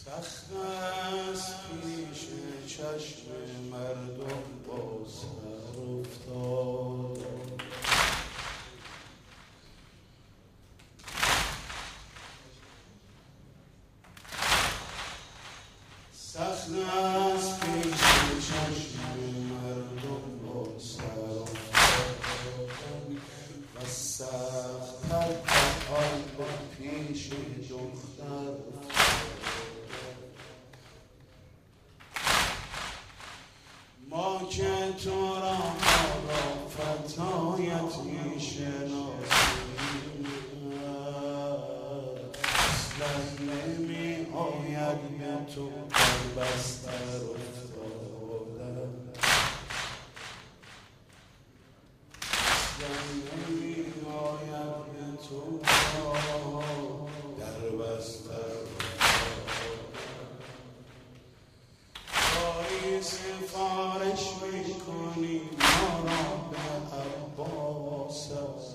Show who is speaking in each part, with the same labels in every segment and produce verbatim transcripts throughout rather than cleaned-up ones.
Speaker 1: سخت است پیش چشم مردم با سر افتاد، سخت است پیش چشم مردم با سر افتاد و سخت‌تر آن با پیش دختر افتاد. ما که تو را با فتایت می شناسیم، اصلا نمی آید به تو در بستر افتادن، اصلا نمی آید به تو در بستر سفارش میکنی ما را به عباس،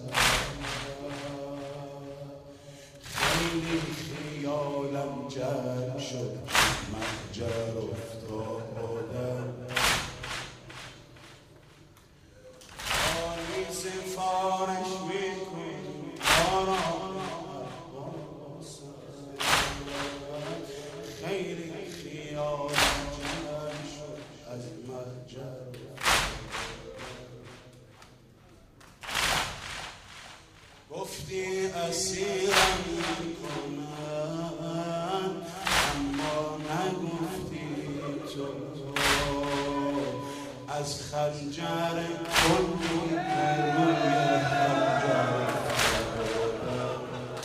Speaker 1: خیلی خیالم جمع شد مهجر افتادم، خیلی سفارش میکنی ما را به عباس، خیلی خیالم از مهجر. گفتی اسیرم میکنن اما نگفتی تو از خنجر کلی به روی خنجر افتادم،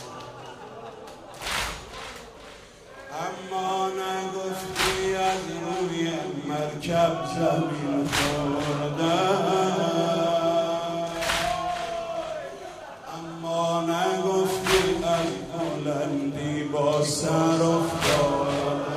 Speaker 1: اما نگفتی از روی مرکب زمین خوردم، اما نگفتی از بلندی با سر افتادم.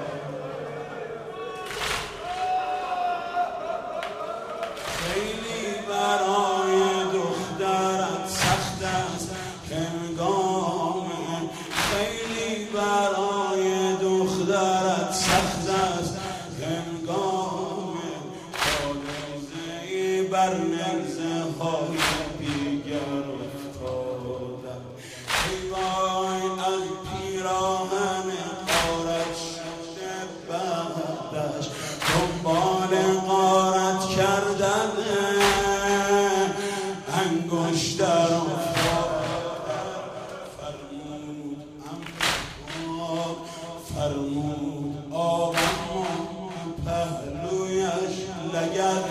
Speaker 1: خیلی برای دخترت سخت است هنگام، خیلی برای دخترت سخت است هنگام، تا نرزه‌ای بر نرزه های دیگر افتادم. ای وای از پیراهن غارت شده بعدش دنبال غارت کردن انگشتر افتادم. فرمود اما فرمود آقا پهلویش لگد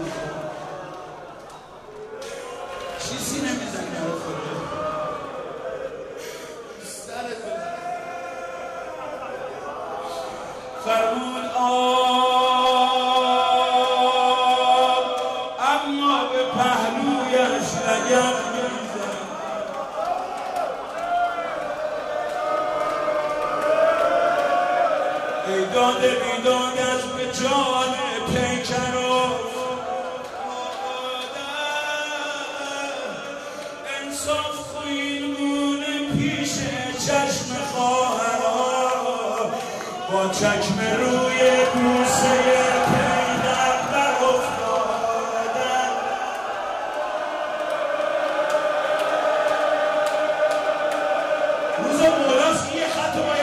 Speaker 1: چیزی نمیزنی رو خود سرت بزن. فرمود آب اما به پهلویش لگد میزن. ای داده بیدادش به جان پیکر انصاف خویلمون پیش چشم خواهرها با چکم روی بوسه پیغمبر افتادن. روزا مولاست که یه خط باید